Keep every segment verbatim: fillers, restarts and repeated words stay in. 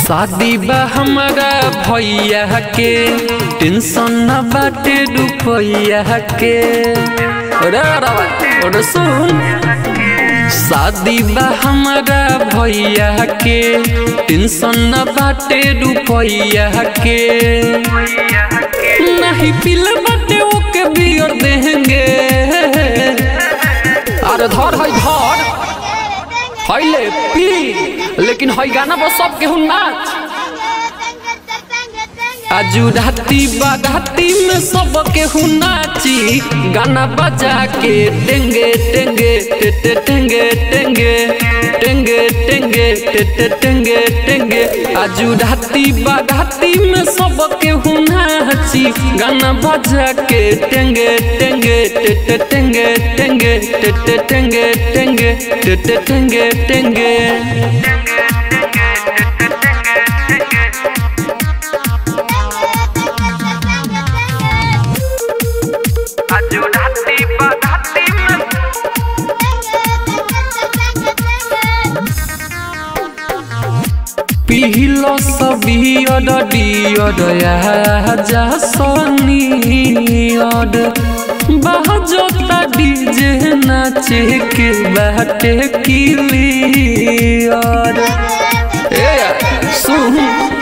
शादी बा हमारा भैया के, टेंशन न बाटे रुपैया के। अरे अरे सुन, शादी बा हमारा भैया के, टेंशन न बाटे रुपैया के। नहीं पिल बाटे ओके बियर देंगे। अरे धर है धर है पी, लेकिन है गाना बस सब केहू नाच। आजू राती बाराती में सब केहू नाची, गाना बजा के टेंगे टेंगे टेटे टेंगे टेंगे टेंगे टेंगे टेटे टेंगे टेंगे। आजू राती बाराती में सब केहू नाची, गाना बजा के टेंगे टेंगे टेटे टेंगे टेंगे टेटे टेंगे टेंगे टेटे टेंगे टेंगे। पिहलो सभी अडियड जा सोनियड, बहजोता डीजे नाचे के बाटे क्लियर। ए सुन,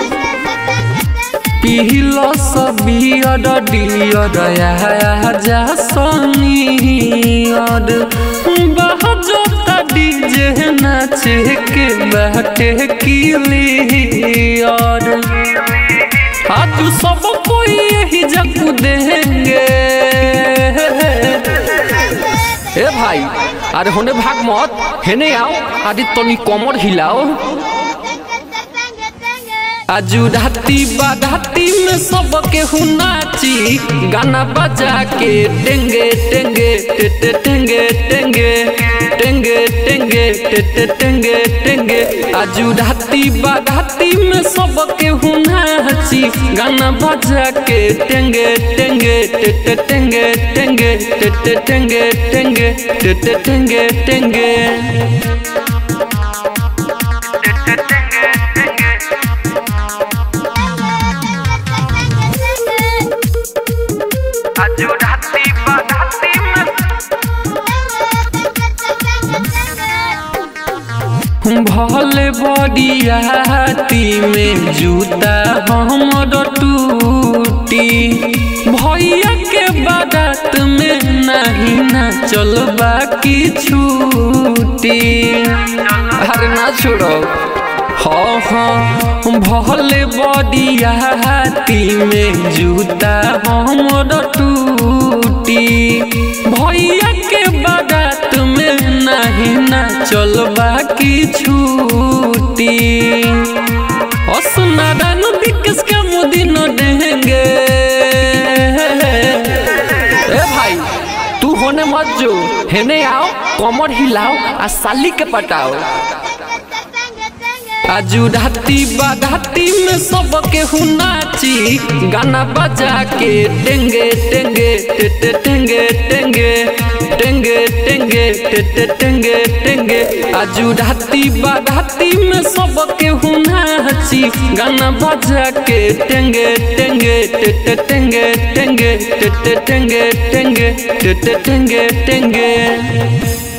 पिहलो सभी अडियड जा सोनियड, बहजोता डीजे नाचे के बाटे क्लियर। आज सब कोई यही जगह देंगे। ए भाई, अरे होने भाग मत, हेने आओ, अरे तनी कमर हिलाओ। आजू राती बाराती में सब केहू नाची, गाना बजा के टेंगे टेंगे टेटे टेंगे टेंगे टेंगे टेंगे टेटे टेंगे टेंगे। आजू राती बाराती में सब केहू नाची, गाना बजा के टेंगे टेंगे टेटे टेंगे टेंगे टेटे टेंगे टेंगे टेटे टेंगे टेंगे। भले बरियाती में जूता हमर टूटी, भैया के बारात में नहीं ना चलबा की छूटी। अरे ना छोड़ो, हाँ हाँ भले बरियाती में जूता हमर टूटी, भैया के बारात में नहीं ना चलबा की छूटी। असुनारायण विकास के मोदी न देंगे। ए भाई, तू होने मत जो, हेने आओ, कमर हिलाओ आ साली के पटाओ। आजू राती बाराती में सब केहू नाची, गाना बजा के टेंगे टेंगे टेटे टेंगे टेंगे टेंगे टेंगे टेटे टेंगे टेंगे। आजू राती बाराती में सब केहू नाची, गाना बजा के टेंगे टेंगे टेटे टेंगे टेंगे टेटे टेंगे टेंगे टेटे टेंगे टेंगे।